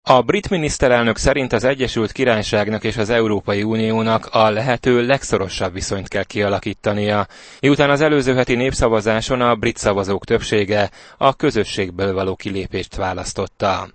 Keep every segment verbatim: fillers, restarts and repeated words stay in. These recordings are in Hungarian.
A brit miniszterelnök szerint az Egyesült Királyságnak és az Európai Uniónak a lehető legszorosabb viszonyt kell kialakítania, miután az előző heti népszavazáson a brit szavazók többsége a közösségből való kilépést választotta.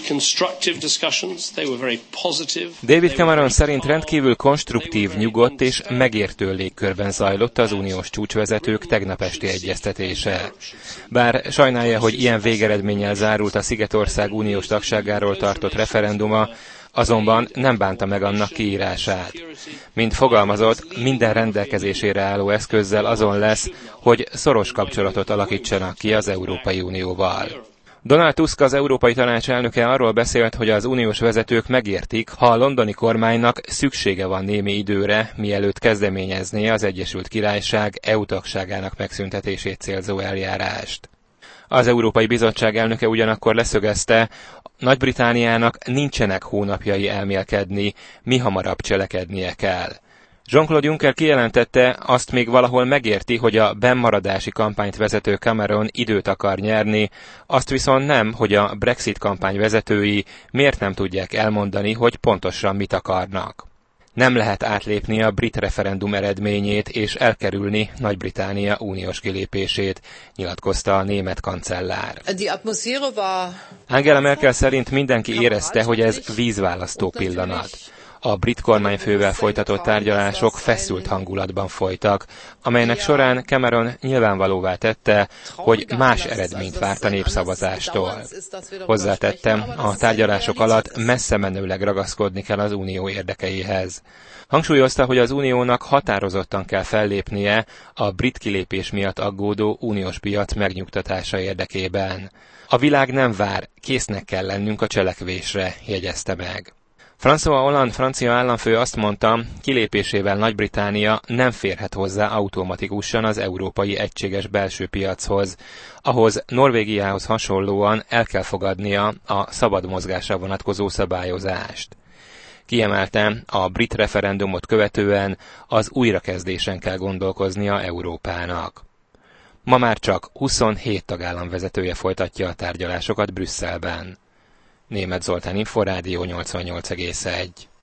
David Cameron szerint rendkívül konstruktív, nyugodt és megértő légkörben zajlott az uniós csúcsvezetők tegnap esti egyeztetése. Bár sajnálja, hogy ilyen végeredménnyel zárult a Szigetország uniós tagságáról tartott referenduma, azonban nem bánta meg annak kiírását. Mint fogalmazott, minden rendelkezésére álló eszközzel azon lesz, hogy szoros kapcsolatot alakítsanak ki az Európai Unióval. Donald Tusk, az Európai Tanács elnöke arról beszélt, hogy az uniós vezetők megértik, ha a londoni kormánynak szüksége van némi időre, mielőtt kezdeményezné az Egyesült Királyság é u tagságának megszüntetését célzó eljárást. Az Európai Bizottság elnöke ugyanakkor leszögezte, Nagy-Britanniának nincsenek hónapjai elmélkedni, mihamarabb cselekednie kell. Jean-Claude Juncker kijelentette, azt még valahol megérti, hogy a bennmaradási kampányt vezető Cameron időt akar nyerni, azt viszont nem, hogy a Brexit kampány vezetői miért nem tudják elmondani, hogy pontosan mit akarnak. Nem lehet átlépni a brit referendum eredményét és elkerülni Nagy-Britannia uniós kilépését, nyilatkozta a német kancellár. Angela Merkel szerint mindenki érezte, hogy ez vízválasztó pillanat. A brit kormányfővel folytatott tárgyalások feszült hangulatban folytak, amelynek során Cameron nyilvánvalóvá tette, hogy más eredményt várt a népszavazástól. Hozzátettem, a tárgyalások alatt messze menőleg ragaszkodni kell az unió érdekeihez. Hangsúlyozta, hogy az uniónak határozottan kell fellépnie a brit kilépés miatt aggódó uniós piac megnyugtatása érdekében. A világ nem vár, késznek kell lennünk a cselekvésre, jegyezte meg. François Hollande francia államfő azt mondta, kilépésével Nagy-Britannia nem férhet hozzá automatikusan az európai egységes belső piachoz, ahhoz Norvégiához hasonlóan el kell fogadnia a szabad mozgásra vonatkozó szabályozást. Kiemelte, a brit referendumot követően az újrakezdésen kell gondolkoznia Európának. Ma már csak huszonhét tagállam vezetője folytatja a tárgyalásokat Brüsszelben. Németh Zoltán, Inforádió nyolcvannyolc egész egy.